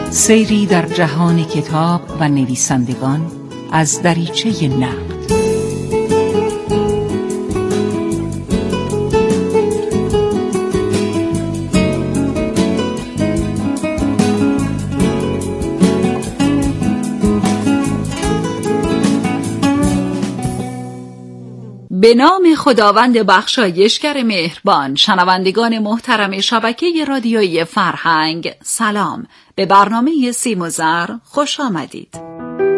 سیری در جهان کتاب و نویسندگان از دریچه نقد. به نام خداوند بخشایشگر مهربان. شنوندگان محترم شبکه رادیویی فرهنگ، سلام. به برنامه سیم و زر خوش آمدید.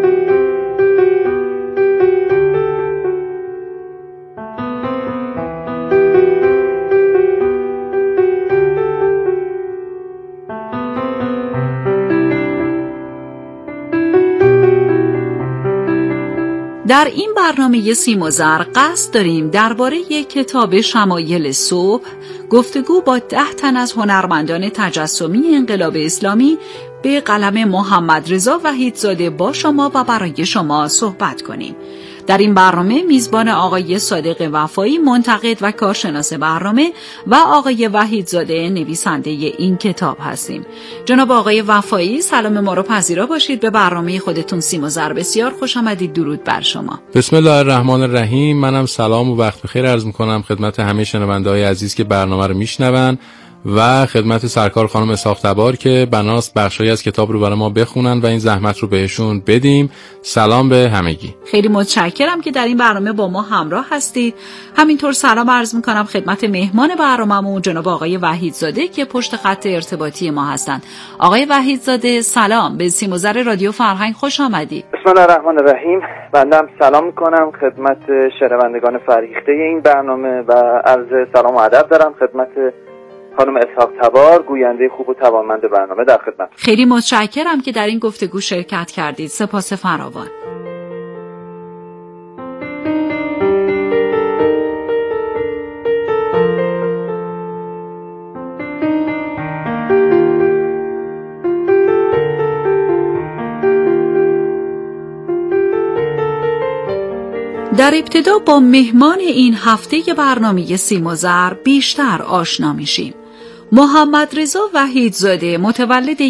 در این برنامه سیم و زر قصد داریم درباره کتاب شمایل صبح گفتگو با 10 تن از هنرمندان تجسمی انقلاب اسلامی به قلم محمدرضا وحیدزاده با شما و برای شما صحبت کنیم. در این برنامه میزبان آقای صادق وفایی، منتقد و کارشناس برنامه، و آقای وحیدزاده، نویسنده این کتاب هستیم. جناب آقای وفایی، سلام ما رو پذیرا باشید. به برنامه خودتون سیم و زر بسیار خوش آمدید. درود بر شما. بسم الله الرحمن الرحیم. منم سلام و وقت بخیر عرض میکنم خدمت همه شنونده‌های عزیز که برنامه رو میشنون و خدمت سرکار خانم اسحاق تبار که بناست بخشایی از کتاب رو برای ما بخونن و این زحمت رو بهشون بدیم. سلام به همگی. خیلی متشکرم که در این برنامه با ما همراه هستید. همینطور سلام عرض میکنم خدمت مهمان برنامه‌مون جناب آقای وحیدزاده که پشت خط ارتباطی ما هستند. آقای وحیدزاده سلام، به سیم و زر رادیو فرهنگ خوش آمدید. بسم الله الرحمن الرحیم. بنده سلام میکنم خدمت شنوندگان فرهیخته این برنامه و عرض سلام و ادب دارم خدمت خانم اسحاق تبار، گوینده خوب و توانمند برنامه. در خدمت. خیلی متشکرم که در این گفتگو شرکت کردید. سپاس فراوان. در ابتدا با مهمان این هفته برنامه سیم و زر بیشتر آشنا میشیم. محمدرضا وحیدزاده متولد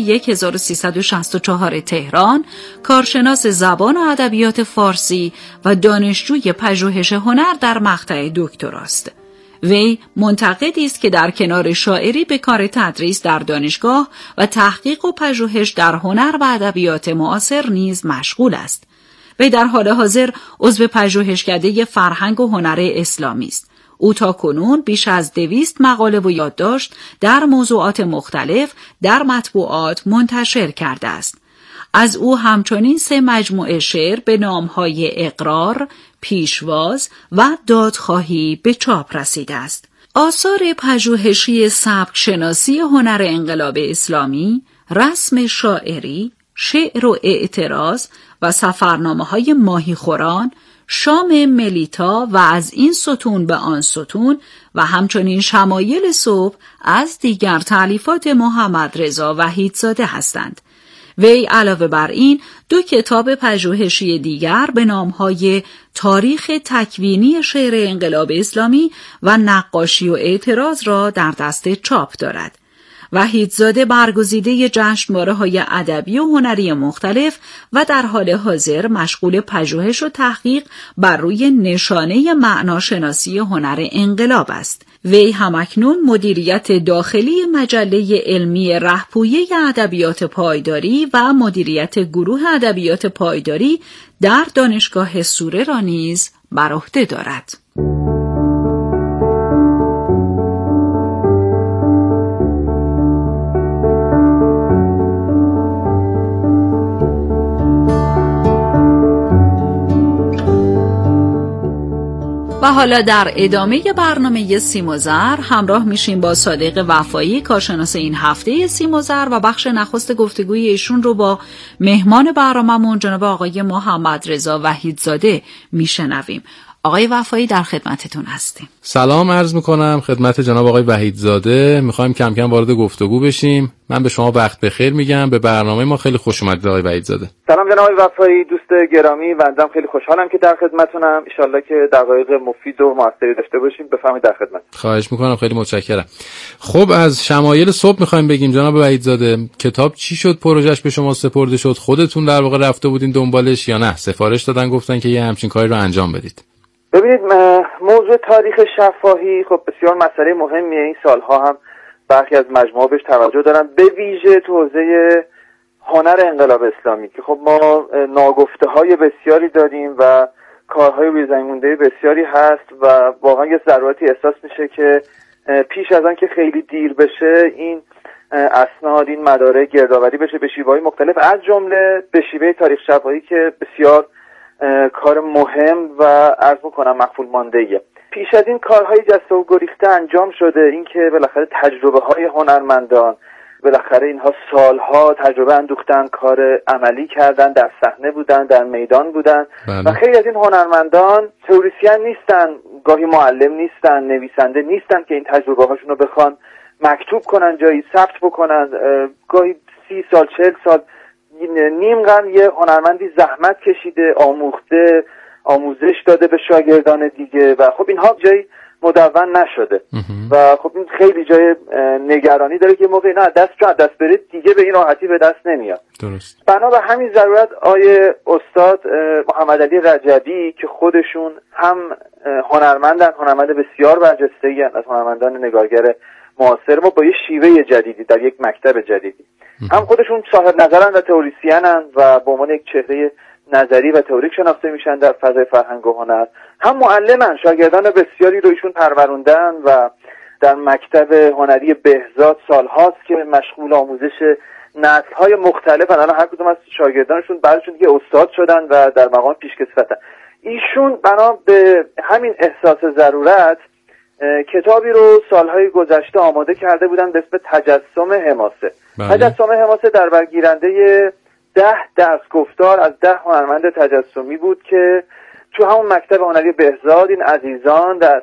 1364 تهران، کارشناس زبان و ادبیات فارسی و دانشجوی پژوهش هنر در مقطع دکتراست. وی منتقدی است که در کنار شاعری به کار تدریس در دانشگاه و تحقیق و پژوهش در هنر و ادبیات معاصر نیز مشغول است. وی در حال حاضر عضو پژوهشکده فرهنگ و هنر اسلامی است. او تاکنون بیش از 200 مقاله و یادداشت در موضوعات مختلف در مطبوعات منتشر کرده است. از او همچنین 3 مجموعه شعر به نامهای اقرار، پیشواز و دادخواهی به چاپ رسیده است. آثار پژوهشی سبک شناسی هنر انقلاب اسلامی، رسم شاعری، شعر و اعتراض و سفرنامه‌های ماهیخوران، شام ملیتا و از این ستون به آن ستون و همچنین شمایل صبح از دیگر تألیفات محمدرضا وحیدزاده هستند. وی علاوه بر این 2 کتاب پژوهشی دیگر به نامهای تاریخ تکوینی شعر انقلاب اسلامی و نقاشی و اعتراض را در دست چاپ دارد. وحیدزاده برگزیده جشنواره‌های ادبی و هنری مختلف و در حال حاضر مشغول پژوهش و تحقیق بر روی نشانه معناشناسی هنر انقلاب است. وی همکنون مدیریت داخلی مجله علمی رهپویه ادبیات پایداری و مدیریت گروه ادبیات پایداری در دانشگاه سوره را نیز بر عهده دارد. و حالا در ادامه برنامه سیم و زر همراه میشیم با صادق وفایی، کارشناس این هفته سیم و زر، و بخش نخست گفتگوی ایشون رو با مهمان برنامه‌مون جناب آقای محمدرضا وحیدزاده میشنویم. آقای وفایی در خدمتتون هستیم. سلام عرض میکنم خدمت جناب آقای وحیدزاده. میخوایم کم کم وارد گفتگو بشیم. من به شما وقت بخیر میگم. به برنامه ما خیلی خوش اومدید آقای وحیدزاده. سلام جناب آقای وفایی، دوست گرامی، بنده خیلی خوشحالم که در خدمتتونم. ان شاءالله که دقایق مفید و موثری داشته باشیم. بفرمایید در خدمت. خواهش میکنم، خیلی متشکرم. خب از شمایل صبح میخوایم بگیم جناب وحیدزاده، کتاب چی شد؟ پروژهش به شما سپرده شد؟ خودتون در واقع رفته بودین دنبالش یا نه سفارش دادن گفتن که یه همچین کاری رو انجام بدید؟ ببینید، موضوع تاریخ شفاهی خب بسیار مسئله مهمیه. این سالها هم برخی از مجموعه بهش توجه دارن، به ویژه تو حوزه هنر انقلاب اسلامی که خب ما ناگفته‌های بسیاری داریم و کارهای روی زمین مونده بسیاری هست و واقعا یه ضرورتی احساس میشه که پیش از آن که خیلی دیر بشه این اسناد، این مدارک گردآوری بشه به شیوه‌های مختلف، از جمله به شیوه تاریخ شفاهی که بسیار کار مهم و عرض می‌کنم مخفول مانده‌ایه. پیش از این کارهای جسته و گریخته انجام شده، این که بالاخره تجربه‌های هنرمندان، بالاخره اینها سالها تجربه اندوختن، کار عملی کردن، در صحنه بودن، در میدان بودن و خیلی از این هنرمندان تئوریسین نیستن، گاهی معلم نیستن، نویسنده نیستن که این تجربه هاشون رو بخوان مکتوب کنن، جایی ثبت بکنن. گاهی 30 سال 40 سال نیم قرن یه هنرمندی زحمت کشیده، آموخته، آموزش داده به شاگردان دیگه و خب اینها جایی مدون نشده و خب این خیلی جای نگرانی داره که موقع اینا از دست برید دیگه به این راحتی به دست نمیاد. درست. بنا به همین ضرورت آیه استاد محمد علی رجبی که خودشون هم هنرمند بسیار برجسته‌ای از هنرمندان نگارگر معاصر ما با یه شیوه جدیدی در یک مکتب جدیدی، هم خودشون صاحب نظرن و تئوریسینن و به عنوان یک چهره نظری و تئوریک شناخته میشن در فضای فرهنگ و هنر، هم معلمن، شاگردان بسیاری رو ایشون پروروندن و در مکتب هنری بهزاد سالهاست که مشغول آموزش نسل‌های مختلف، الان هر کدوم از شاگردانشون بعضیشون دیگه استاد شدن و در مقام پیشکسوتن. ایشون بنا به همین احساس ضرورت کتابی رو سالهای گذشته آماده کرده بودن به اسم تجسم حماسه. تجسم حماسه در برگیرنده 10 درس گفتار از 10 هنرمند تجسمی بود که تو همون مکتب هنری بهزاد این عزیزان در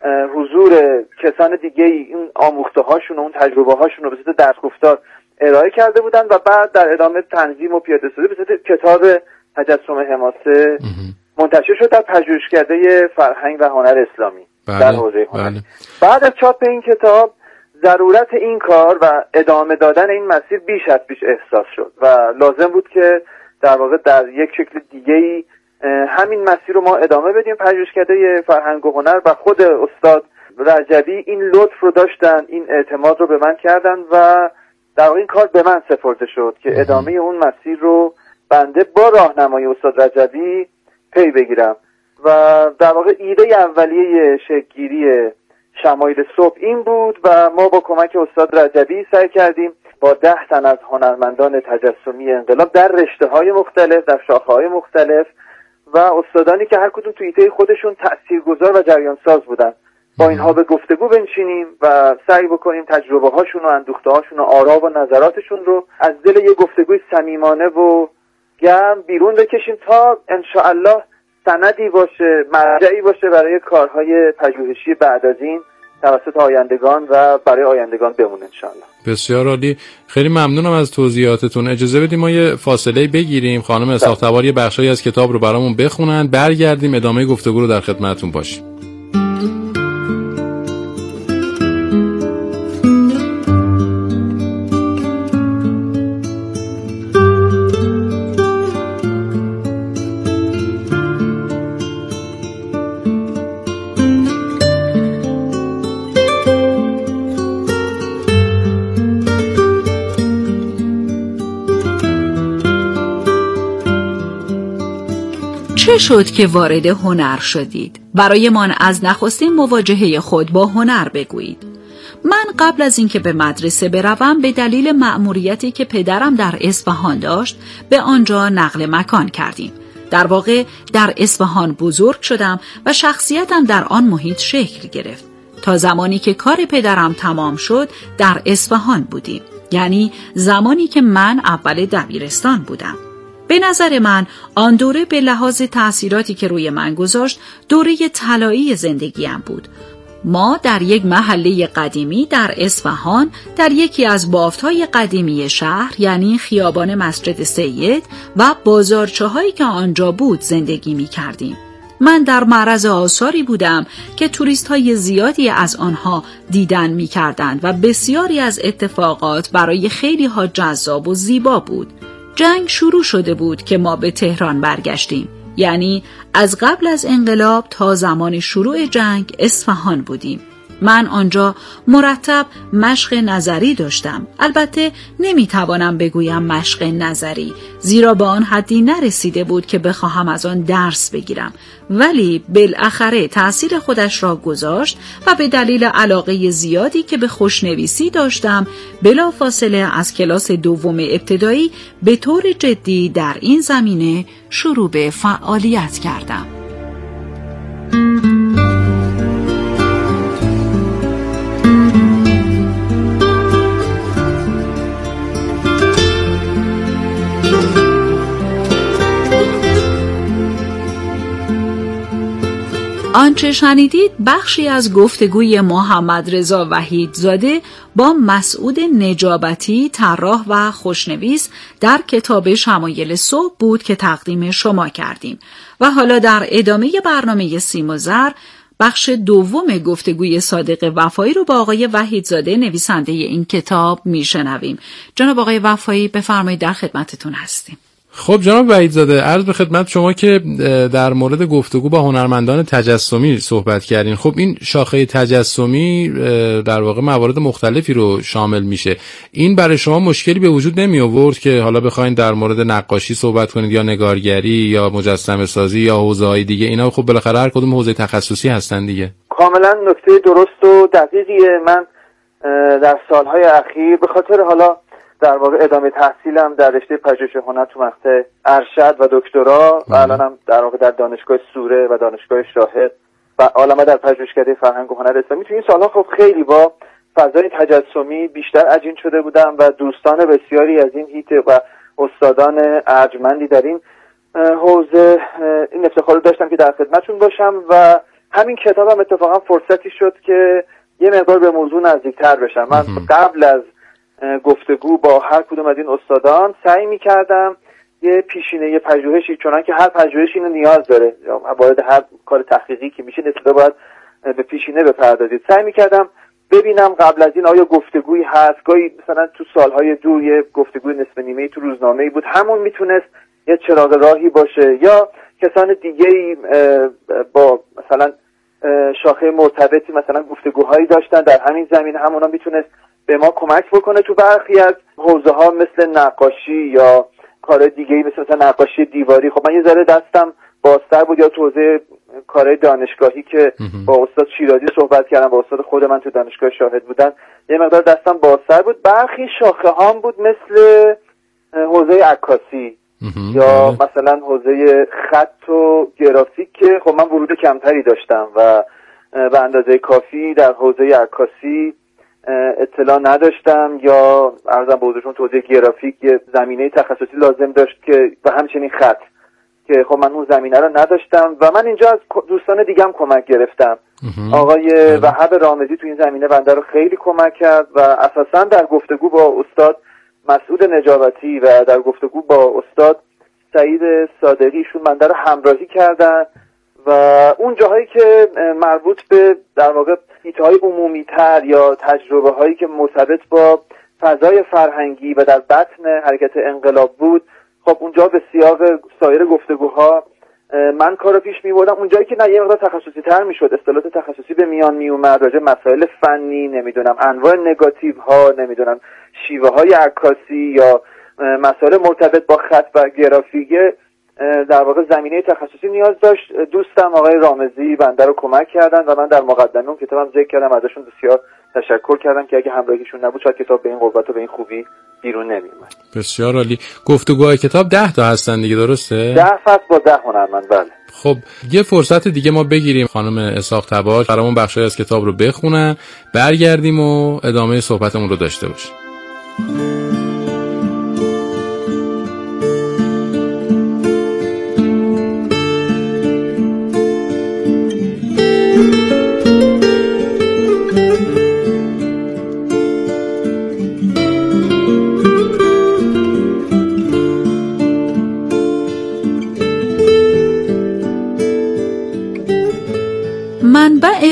حضور کسان دیگه این آموخته هاشون و اون تجربه هاشون رو به صورت درس گفتار ارائه کرده بودن و بعد در ادامه تنظیم و پیاده سازی به صورت کتاب تجسم حماسه منتشر شد در پژوهشکده فرهنگ و هنر اسلامی در حوزه هنر. بعد از چاپ این کتاب ضرورت این کار و ادامه دادن این مسیر بیش از پیش احساس شد و لازم بود که در واقع در یک شکل دیگه‌ای همین مسیر رو ما ادامه بدیم. پژوهشکده فرهنگ و هنر و خود استاد رجبی این لطف رو داشتن، این اعتماد رو به من کردن و در واقع این کار به من سپرده شد که ادامه اون مسیر رو بنده با راهنمایی استاد رجبی پی بگیرم و در واقع ایده اولیه شکل‌گیری شمایل صبح این بود و ما با کمک استاد رجبی سعی کردیم با 10 تن از هنرمندان تجسمی انقلاب در رشته‌های مختلف، در شاخه‌های مختلف و استادانی که هر کدوم تو ایده خودشون تاثیرگذار و جریان ساز بودن، با اینها به گفتگو بنشینیم و سعی بکنیم تجربه هاشون و اندوخته هاشون و آرا و نظراتشون رو از دل یه گفتگوی صمیمانه و گرم بیرون بکشیم تا انشاءالله سندی باشه، مرجعی باشه برای کارهای پژوهشی بعد از این توسط آیندگان و برای آیندگان بمونه انشاءالله. بسیار عالی، خیلی ممنونم از توضیحاتتون. اجازه بدیم ما یه فاصله بگیریم، خانم اسحاق تبار یه بخشی از کتاب رو برامون بخونن، برگردیم ادامه گفتگو رو در خدمتتون باشیم. چه شد که وارد هنر شدید؟ برایمان از نخستین مواجهه خود با هنر بگویید. من قبل از اینکه به مدرسه بروم به دلیل مأموریتی که پدرم در اصفهان داشت به آنجا نقل مکان کردیم. در واقع در اصفهان بزرگ شدم و شخصیتم در آن محیط شکل گرفت. تا زمانی که کار پدرم تمام شد در اصفهان بودیم، یعنی زمانی که من اول دبیرستان بودم. به نظر من آن دوره به لحاظ تأثیراتی که روی من گذاشت دوره طلایی زندگیم بود. ما در یک محله قدیمی در اصفهان در یکی از بافت‌های قدیمی شهر، یعنی خیابان مسجد سید و بازارچه‌هایی که آنجا بود زندگی می‌کردیم. من در معرض آثاری بودم که توریست‌های زیادی از آنها دیدن می‌کردند و بسیاری از اتفاقات برای خیلی‌ها جذاب و زیبا بود. جنگ شروع شده بود که ما به تهران برگشتیم. یعنی از قبل از انقلاب تا زمان شروع جنگ اصفهان بودیم. من آنجا مرتب مشق نظری داشتم. البته نمیتوانم بگویم مشق نظری، زیرا به آن حدی نرسیده بود که بخواهم از آن درس بگیرم، ولی بالاخره تأثیر خودش را گذاشت و به دلیل علاقه زیادی که به خوشنویسی داشتم بلافاصله از کلاس دوم ابتدایی به طور جدی در این زمینه شروع به فعالیت کردم. آنچه شنیدید بخشی از گفتگوی محمدرضا وحیدزاده با مسعود نجابتی، طراح و خوشنویس در کتاب شمایل صبح بود که تقدیم شما کردیم و حالا در ادامه برنامه سیم و زر بخش دوم گفتگوی صادق وفایی رو با آقای وحیدزاده نویسنده این کتاب میشنویم. جناب آقای وفایی بفرمایید، در خدمتتون هستیم. خب جناب وحیدزاده، عرض به خدمت شما که در مورد گفتگو با هنرمندان تجسمی صحبت کردین. خب این شاخه تجسمی در واقع موارد مختلفی رو شامل میشه. این برای شما مشکلی به وجود نمی آورد که حالا بخواید در مورد نقاشی صحبت کنید یا نگارگری یا مجسمه سازی یا حوزه‌های دیگه؟ اینا خب بالاخره هر کدوم حوزه تخصصی هستن دیگه. کاملا نکته درست و دقیقیه. من در سالهای اخیر به خاطر حالا در واقع ادامه تحصیلم در رشته پژوهش هنر تو مقطع ارشد و دکترا و الانم در واقع در دانشگاه سوره و دانشگاه شاهد و عالمه در پژوهشکده فرهنگ و هنر اسلامی، تو این سالها خب خیلی با فضای تجسمی بیشتر عجین شده بودم و دوستان بسیاری از این هیته و استادان ارجمندی در این حوزه این افتخار رو داشتم که در خدمتشون باشم و همین کتابم اتفاقا فرصتی شد که یه مقدار به موضوع نزدیکتر بشم. من قبل از گفتگو با هر کدوم از این استادان سعی می‌کردم یه پیشینه پژوهشی، چون که هر پژوهشی اینو نیاز داره، وارد هر کار تحقیقی که میشه ابتدا باید به پیشینه بپردازید. سعی می‌کردم ببینم قبل از این آیا گفتگویی هست. گاهی مثلا تو سالهای دور یه گفتگوی نصف نیمه‌ای تو روزنامه‌ای بود، همون میتونست یه چراغ راهی باشه، یا کسان دیگه‌ای با مثلا شاخه مرتبطی مثلا گفتگوهایی داشتن در همین زمینه، همونا میتونست به ما کمک بکنه. تو برخی از حوزه ها مثل نقاشی یا کار دیگه‌ای مثل نقاشی دیواری، خب من یه ذره دستم بازتر بود، یا تو حوزه کارهای دانشگاهی که با استاد شیرازی صحبت کردم، با استاد خود من تو دانشگاه شاهد بودن، یه مقدار دستم بازتر بود. برخی شاخه ها بود مثل حوزه عکاسی یا مثلا حوزه خط و گرافیک که خب من ورود کمتری داشتم و به اندازه کافی در حوزه عکاسی اطلاع نداشتم، یا عرضم به حضورتون تو حوزه گرافیک یه زمینه تخصصی لازم داشت که و همچنین خط که خب من اون زمینه رو نداشتم و من اینجا از دوستان دیگم کمک گرفتم. آقای وهاب رامزی تو این زمینه بنده رو خیلی کمک کرد و اساسا در گفتگو با استاد مسعود نجابتی و در گفتگو با استاد سعید صادقیشون بنده رو همراهی کردن و اون جاهایی که مربوط به در واقع حیطه‌های عمومی‌تر یا تجربه‌هایی که مرتبط با فضای فرهنگی و در بطن حرکت انقلاب بود، خب اونجا به سیاق سایر گفتگوها من کارو پیش می‌بردم. اونجایی که نه یه مقدار تخصصی‌تر می‌شد، اصطلاحات تخصصی به میان میومد، راجع مسائل فنی، نمیدونم انواع نگاتیوها، نمیدونم شیوه‌های عکاسی یا مسائل مرتبط با خط و گرافیک در واقع زمینه تخصصی نیاز داشت، دوستم آقای رامزی بنده رو کمک کردن و من در مقدمه اون کتابم ذکر کردم، ازشون بسیار تشکر کردم که اگه همراهیشون نبود شاید کتاب به این قوت و به این خوبی بیرون نمیومد. بسیار عالی. گفتگوهای کتاب 10 تا هستن دیگه، درسته؟ 10 فصل با 10 هنرمند. بله. خب یه فرصت دیگه ما بگیریم، خانم اسحاق تبار برامون بخشی از کتاب رو بخونن، برگردیم و ادامه صحبتمون رو داشته باشیم.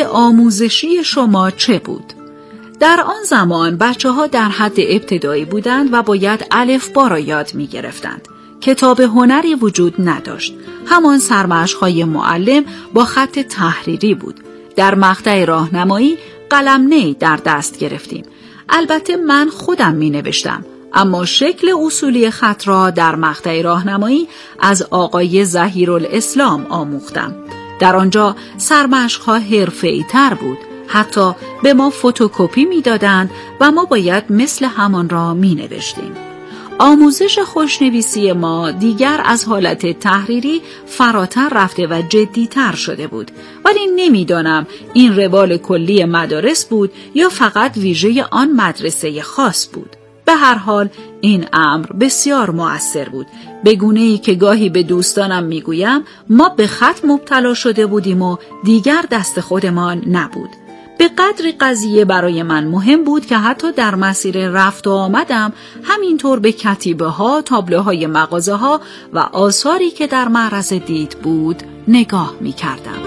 آموزشی شما چه بود؟ در آن زمان بچه‌ها در حد ابتدایی بودند و باید الفبا را یاد می‌گرفتند. کتاب هنری وجود نداشت. همان سرمشق‌های معلم با خط تحریری بود. در مقطع راهنمایی قلم‌نی در دست گرفتیم. البته من خودم می‌نوشتم، اما شکل اصولی خط را در مقطع راهنمایی از آقای ظهیرالاسلام آموختم. در آنجا سرمشق‌ها حرفه‌ای‌تر بود. حتی به ما فتوکپی می‌دادند و ما باید مثل همان را می‌نوشتیم. آموزش خوشنویسی ما دیگر از حالت تحریری فراتر رفته و جدی‌تر شده بود، ولی نمی‌دانم این روال کلی مدارس بود یا فقط ویژه آن مدرسه خاص بود. به هر حال این امر بسیار مؤثر بود، به گونه‌ای که گاهی به دوستانم میگویم ما به خط مبتلا شده بودیم و دیگر دست خودمان نبود. به قدری قضیه برای من مهم بود که حتی در مسیر رفت و آمدم همینطور به کتیبه ها، تابلوهای مغازه ها و آثاری که در معرض دید بود نگاه می کردم.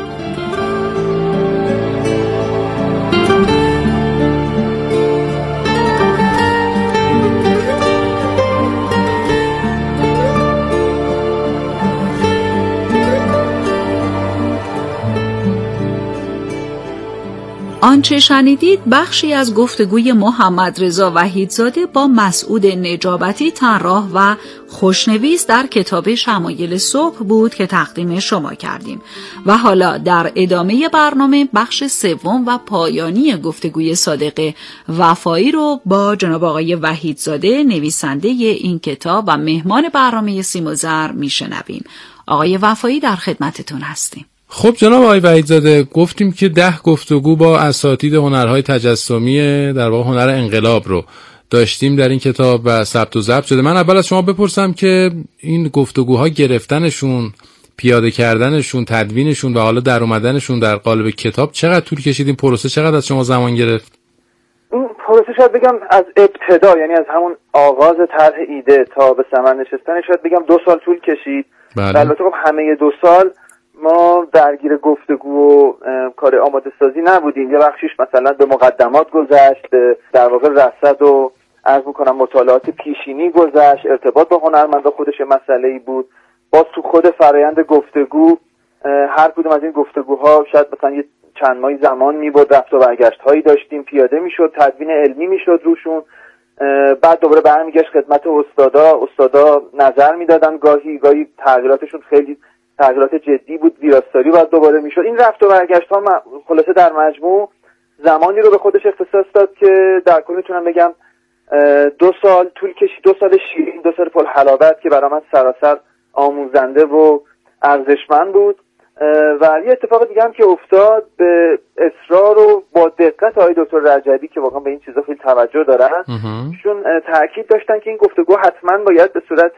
آنچه شنیدید بخشی از گفتگوی محمدرضا وحیدزاده با مسعود نجابتی طراح و خوشنویس در کتاب شمایل صبح بود که تقدیم شما کردیم و حالا در ادامه برنامه بخش سوم و پایانی گفتگوی صادق وفایی رو با جناب آقای وحیدزاده نویسنده این کتاب و مهمان برنامه سیم و زر میشنویم. آقای وفایی در خدمتتون هستیم. خب جناب آقای وحیدزاده، گفتیم که 10 گفتگو با اساتید هنرهای تجسمی در واقع هنر انقلاب رو داشتیم در این کتاب و ثبت و ضبط شده. من اول از شما بپرسم که این گفتگوها گرفتنشون، پیاده کردنشون، تدوینشون و حالا در اومدنشون در قالب کتاب چقدر طول کشید؟ این پروسه چقدر از شما زمان گرفت؟ این پروسه شاید بگم از ابتدا، یعنی از همون آغاز طرح ایده تا به ثمر نشستن شاید بگم 2 سال طول کشید. البته خب همه 2 سال ما درگیر گفتگو و کار آماده سازی نبودیم. یه بخشیش مثلا به مقدمات گذشت، در واقع رصد و عرض میکنم مطالعات پیشینی گذشت، ارتباط با هنرمند خودش مسئله‌ای بود. باز تو خود فرایند گفتگو هر کدوم از این گفتگوها شاید مثلا یه چند ماهی زمان میبرد، رفت و برگشت هایی داشتیم، پیاده میشد، تدوین علمی میشد روشون، بعد دوباره برمیگشت خدمت استادا نظر میدادن، گاهی تغییراتشون خیلی تغییرات جدی بود، ویراستاری باید دوباره میشد. این رفت و برگشت ها خلاصه در مجموع زمانی رو به خودش اختصاص داد که در کل میتونم بگم 2 سال طول کشید. 2 سال شیرین، 2 سال پر حلاوت که برای من سراسر آموزنده و ارزشمند بود. و یه اتفاق دیگه هم که افتاد، به اصرار و با دقت آقای دکتر رجبی که واقعا به این چیزا خیلی توجه دارن، ایشون تاکید داشتن که این گفتگو حتما باید به صورت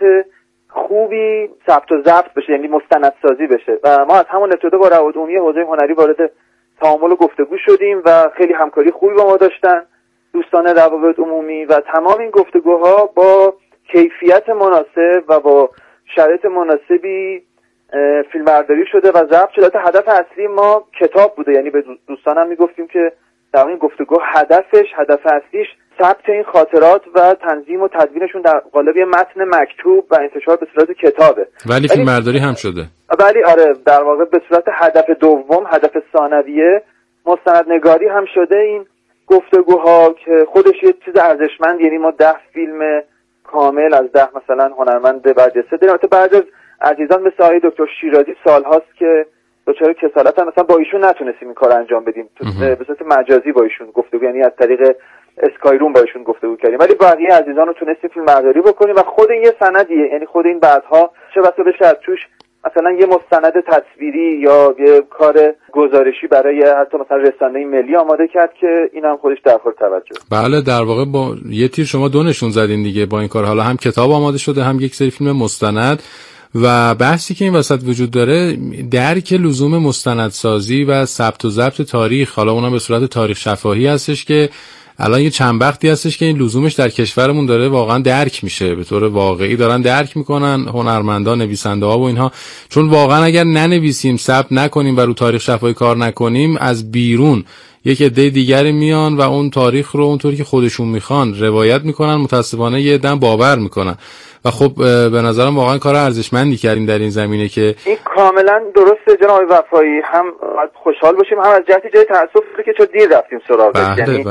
خوبی ثبت و ضبط بشه، یعنی مستندسازی بشه. و ما از همون ابتدا با روابط عمومی حوزه هنری وارد تعامل و گفتگو شدیم و خیلی همکاری خوبی با ما داشتن دوستان روابط عمومی و تمام این گفتگوها با کیفیت مناسب و با شرایط مناسبی فیلمبرداری شده و ضبط شده. هدف اصلی ما کتاب بوده، یعنی به دوستانم میگفتیم که در این گفتگو هدف اصلیش ثبت این خاطرات و تنظیم و تدوینشون در قالب متن مکتوب و انتشار به صورت کتابه. ولی فیلمبرداری هم شده. ولی آره، در واقع به صورت هدف دوم، هدف ثانویه، مستندنگاری هم شده این گفتگوها که خودش یه چیز ارزشمند. یعنی ما 10 فیلم کامل از 10 مثلا هنرمند برجسته داریم. البته بعضی از عزیزان مثل آقای دکتر شیرازی سالهاست که دچار کسالت هم، مثلا با ایشون نتونستیم این کار انجام بدیم، به صورت مجازی با ایشون گفتگو، یعنی از طریق اسکایروم با ایشون گفتگو کردیم، ولی بقیه عزیزان رو تونستیم فیلمبرداری بکنیم و خود این یه سندیه. یعنی خود این بعدها چه بسا بشه از توش مثلا یه مستند تصویری یا یه کار گزارشی برای حتی مثلا رسانه ملی آماده کرد که این هم خودش در حال توجه. بله، در واقع با یه تیر شما 2 نشون زدین دیگه با این کار. حالا هم کتاب آماده شده، هم یک سری فیلم مستند. و بحثی که این وسط وجود داره درک لزوم مستندسازی و ثبت و ضبط تاریخ، حالا اونم به صورت تاریخ شفاهی هستش که الان یه چند وقتی هستش که این لزومش در کشورمون داره واقعا درک میشه، به طور واقعی دارن درک میکنن هنرمندان، نویسنده ها و اینها. چون واقعا اگر ننویسیم، ثبت نکنیم و رو تاریخ شفاهی کار نکنیم، از بیرون یک عده دیگری میان و اون تاریخ رو اونطوری که خودشون میخوان روایت میکنن، متاسفانه یه عده باور میکنن و خب به نظرم واقعا کار ارزشمندی کردیم در این زمینه که این کاملا درسته جناب وفایی. هم خوشحال باشیم، هم از جهتی جای تأسف که چون دیر رفتیم سراغش. یعنی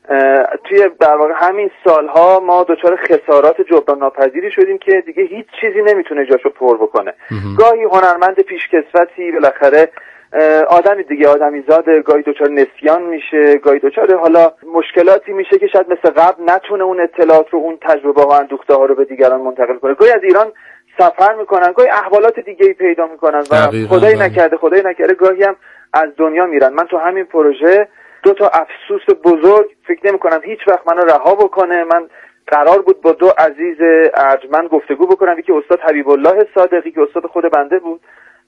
توی در واقع همین سالها ما دچار خسارات جبران ناپذیری شدیم که دیگه هیچ چیزی نمیتونه جاشو پر بکنه. گاهی هنرمند پیشکسوتی بالاخره آدمی دیگه، آدمی زاده، گاهی دچار نسیان میشه، گاهی دچار حالا مشکلاتی میشه که شاید مثل قبل نتونه اون اطلاعات رو، اون تجربه ها، اندوخته ها رو به دیگران منتقل کنه. گاهی از ایران سفر میکنن، گاهی احوالات دیگه‌ای پیدا میکنن و خدای نکرده گاهی هم از دنیا میرن. من تو همین پروژه 2 افسوس بزرگ فکر نمی‌کنم هیچ وقت منو رها بکنه. من قرار بود با 2 عزیز ارجمند گفتگو بکنم، یکی استاد حبیب الله صادقی که استاد خود بنده بود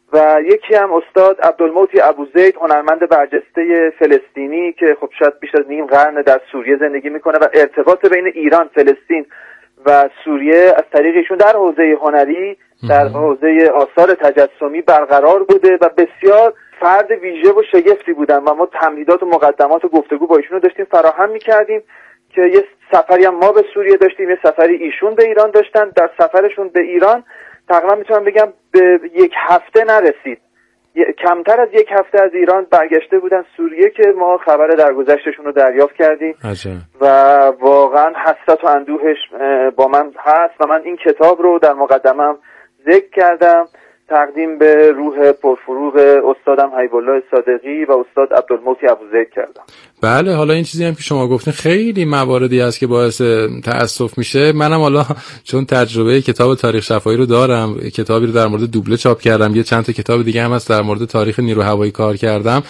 و یکی هم استاد عبدالموتی ابوزید، هنرمند برجسته فلسطینی که خب شاید بیش از نیم قرن در سوریه زندگی میکنه و ارتباط بین ایران، فلسطین و سوریه از طریق ایشون در حوزه هنری، در حوزه آثار تجسمی برقرار بوده و بسیار فرد ویژه و شگفتی بودن و ما تمهیدات و مقدمات و گفتگو با ایشون رو داشتیم فراهم میکردیم که یه سفری هم ما به سوریه داشتیم، یه سفری ایشون به ایران داشتن. در سفرشون به ایران تقریبا میتونم بگم به 1 هفته نرسید، کمتر از 1 هفته از ایران برگشته بودن سوریه که ما خبر درگذشتشون رو دریافت کردیم و واقعا حسرت و اندوهش با من هست و من این کتاب رو در مقدمه‌ام ذکر کردم، تقدیم به روح پرفروغ استادم حبیب الله صادقی و استاد عبدالموتی ابوزید کردم. بله، حالا این چیزی هم که شما گفتین خیلی مواردی هست که باعث تأسف میشه. منم حالا چون تجربه کتاب تاریخ شفاهی رو دارم، کتابی رو در مورد دوبله چاپ کردم، یه چند تا کتاب دیگه هم هست در مورد تاریخ نیرو هوایی کار کردم.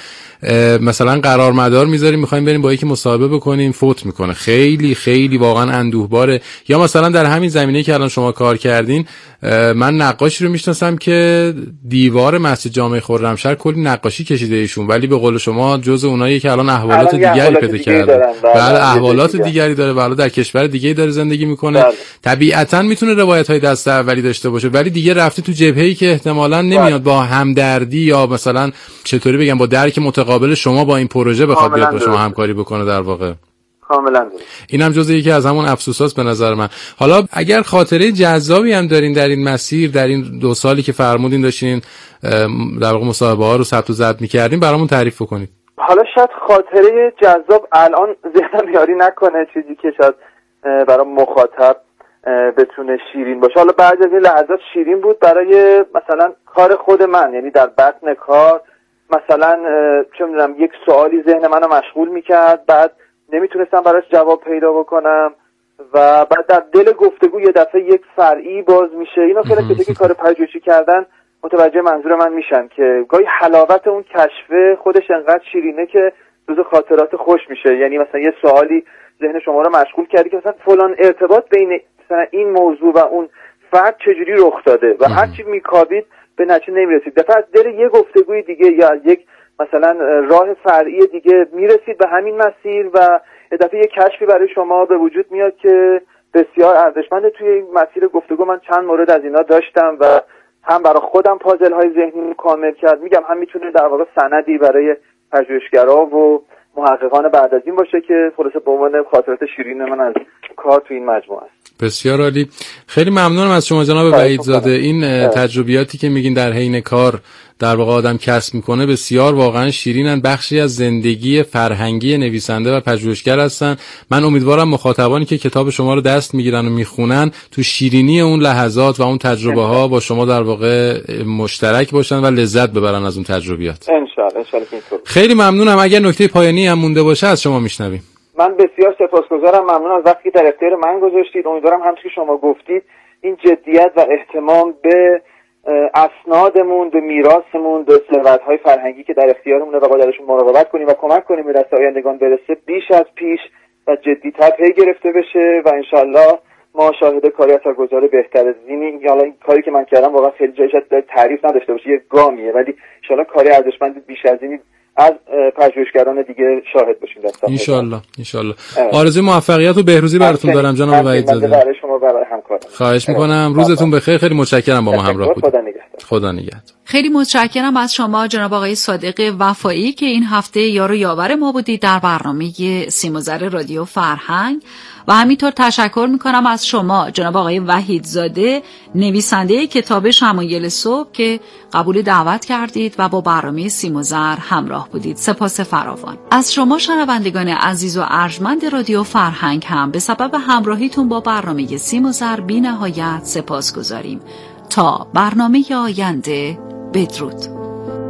مثلا قرار مدار میذاریم میخوایم بریم با یکی مصاحبه بکنیم، فوت میکنه، خیلی خیلی واقعا اندوهباره. یا مثلا در همین زمینه که الان شما کار کردین، من نقاشی رو میشناسم که دیوار مسجد جامع خرمشهر کلی نقاشی کشیده ایشون، ولی به قول شما جزء اوناییه که الان احوالات دیگری پیدا کرده. بله، احوالات دیگری داره و حالا در کشور دیگه داره زندگی میکنه. طبیعتا میتونه روایت‌های دست اولی داشته باشه، ولی دیگه رفته تو جبهه‌ای که احتمالاً نمیاد با همدردی یا مثلا چطوری بگم با درک متقابل شما با این پروژه بخواد بیاد با شما همکاری بکنه. در واقع کاملا اینم جزء یکی از همون افسوساست به نظر من. حالا اگر خاطره جذابی هم دارین در این مسیر، در این 2 سالی که فرمودین داشتین در واقع مصاحبه ها رو ثبت و ضبط می‌کردین، برامون تعریف کنید. حالا شاید خاطره جذاب الان ذهنم یاری نکنه، چیزی که شاید برای مخاطب بتونه شیرین باشه. حالا بعضی از این لحظات شیرین بود برای مثلا کار خود من، یعنی در بطن کار مثلا چه می‌دونم یک سوالی ذهن منو مشغول می‌کرد، بعد نمیتونستم براش جواب پیدا بکنم و بعد در دل گفتگو یه دفعه یک فرعی باز میشه. اینا خیلی کسی که کار پژوهشی کردن متوجه منظور من میشن که گاهی حلاوت اون کشف خودش انقدر شیرینه که جزو خاطرات خوش میشه. یعنی مثلا یه سوالی ذهن شما رو مشغول کردی که مثلا فلان ارتباط بین مثلا این موضوع و اون فرد چجوری رخ داده و هر چی میکاوید به نتیجه نمیرسید. دفعه از دل یه گفتگوی دیگه یا یک مثلا راه فرعی دیگه میرسید به همین مسیر و یه دفعه یک کشفی برای شما به وجود میاد که بسیار ارزشمنده. توی این مسیر گفتگو من چند مورد از اینا داشتم و هم برای خودم پازل های ذهنی کامل کرد، میگم هم میتونه در واقع سندی برای پژوهشگرا و محققان بعد از این باشه که خلاصه به عنوان خاطرات شیرین من از کار تو این مجموعه است. بسیار عالی، خیلی ممنونم از شما جناب وحیدزاده. این تجربیاتی که میگین در حین کار در واقع آدم کسب میکنه بسیار واقعا شیرینن، بخشی از زندگی فرهنگی نویسنده و پژوهشگر هستن. من امیدوارم مخاطبانی که کتاب شما رو دست میگیرن و میخونن تو شیرینی اون لحظات و اون تجربه ها با شما در واقع مشترک باشن و لذت ببرن از اون تجربیات. ان شاء الله خیلی ممنونم. اگر نکته پایانی هم مونده باشه از شما میشنویم. من بسیار سپاسگزارم، ممنون از وقتی در اختیار من گذاشتید. امیدوارم همونطور که شما گفتید این جدیت و اهتمام به اسنادمون، به میراثمون، به ثروت‌های فرهنگی که در اختیارمونه و باید ازشون مراقبت کنیم و کمک کنیم به دست آیندگان برسه بیش از پیش و جدی‌تر پی گرفته بشه و انشالله ما شاهد کاری اثرگذار بهتر از اینیم. حالا این کاری که من کردم واقعا خیلی جایش تعریف نداشته باشه، یه گامیه، ولی انشالله کاری ارزشمند بیش از اینی از پژوهشگران دیگه شاهد باشیم در ان شاء الله. آرزوی موفقیت و بهروزی براتون دارم جناب وحید زاده. برای شما برای همکاران خواهش میکنم. روزتون بخیر. خیلی متشکرم با ما همراه بودید. خدا نگهدار. خیلی متشکرم از شما جناب آقای صادق وفایی که این هفته یار و یاور ما بودید در برنامه سیم و زر رادیو فرهنگ. و همینطور تشکر میکنم از شما جناب آقای وحید زاده، نویسنده کتاب شمایل صبح، که قبول دعوت کردید و با برنامه سیم و زر همراه بودید. سپاس فراوان. از شما شنوندگان عزیز و ارجمند رادیو فرهنگ هم به سبب همراهیتون با برنامه سیم و زر بی نهایت سپاس گذاریم. تا برنامه آینده، بدرود.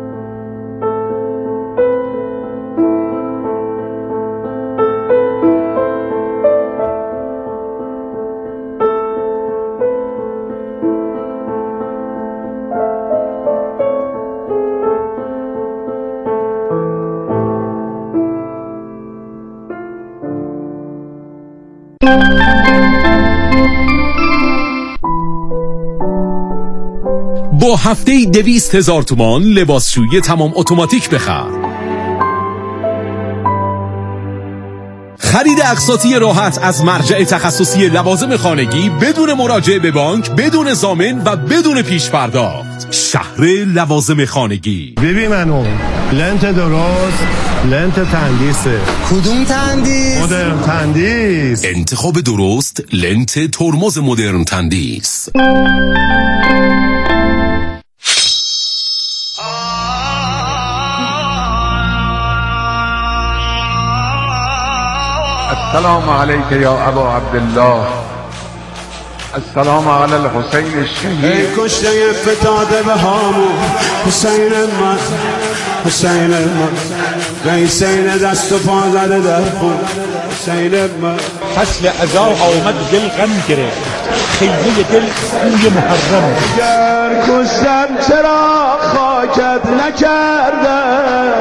با هفته‌ای 200,000 تومان لباسشویی تمام اتوماتیک بخر. خرید اقساطی راحت از مرجع تخصصی لوازم خانگی بدون مراجعه به بانک، بدون ضامن و بدون پیش پرداخت. شهر لوازم خانگی. ببین منو لنت درست، لنت تندیسه. کدوم تندیس؟ مدرن تندیس. انتخاب درست لنت ترمز مدرن تندیس. السلام علیک یا ابا عبدالله، السلام علی الحسین الشهید. ای کشته فتاده به هامون حسین من، حسین من، حسین دست و پا زده در خون حسین من. فصل عزا آمد دل غم گرفت، خیمه دل کوی محرم. گر کشتم چرا خاکت نکردم.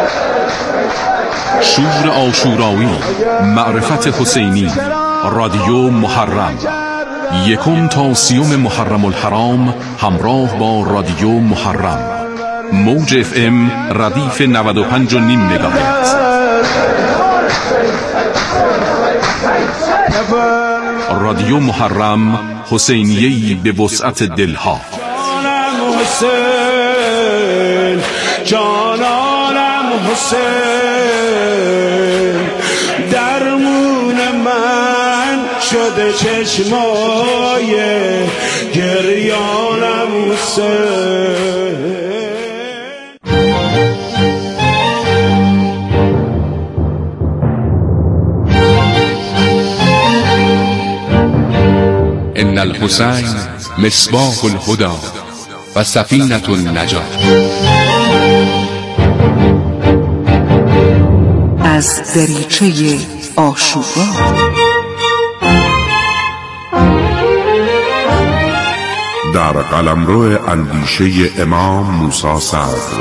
شور عاشورایی، معرفت حسینی، رادیو محرم، 1 تا 30 محرم الحرام همراه با رادیو محرم. موج FM ردیف 95.5 مگاهرتز. رادیو محرم، حسینیه‌ای به وسعت دلها. جانم حسین، جانم حسین، درمون من شده چشمای گریانم حسین. ان الحسین مصباح الهدى و سفینة النجات. از دریچه عاشورا در قلمرو اندیشه امام موسی صدر.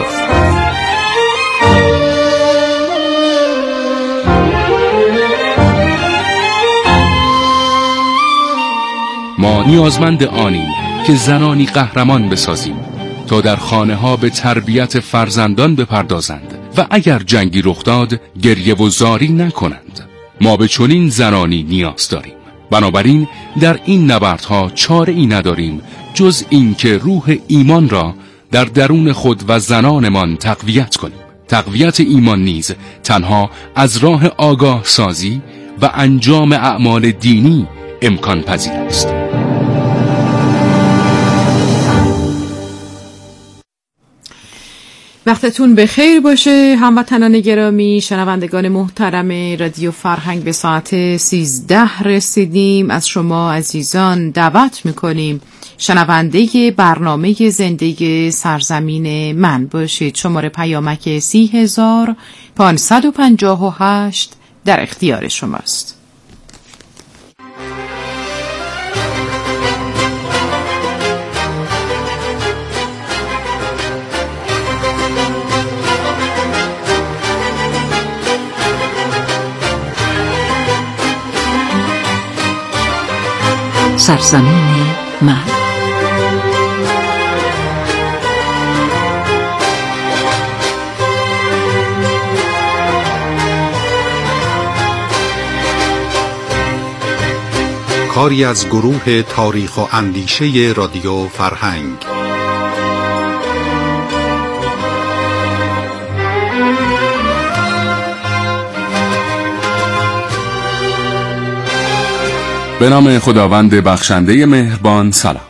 ما نیازمند آنیم که زنانی قهرمان بسازیم تا در خانه ها به تربیت فرزندان بپردازند و اگر جنگی رخ داد گریه و زاری نکنند. ما به چنین زنانی نیاز داریم. بنابراین در این نبردها چاره ای نداریم جز این که روح ایمان را در درون خود و زنانمان تقویت کنیم. تقویت ایمان نیز تنها از راه آگاه سازی و انجام اعمال دینی امکان پذیر است. وقتتون بخیر باشه هموطنان گرامی، شنوندگان محترم رادیو فرهنگ. به ساعت 13 رسیدیم. از شما عزیزان دعوت میکنیم شنونده برنامه زندگی سرزمین من باشید. شماره پیامک 30558 در اختیار شماست. سرزمین من. کاری از گروه تاریخ و اندیشه رادیو فرهنگ. به نام خداوند بخشنده مهربان. سلام.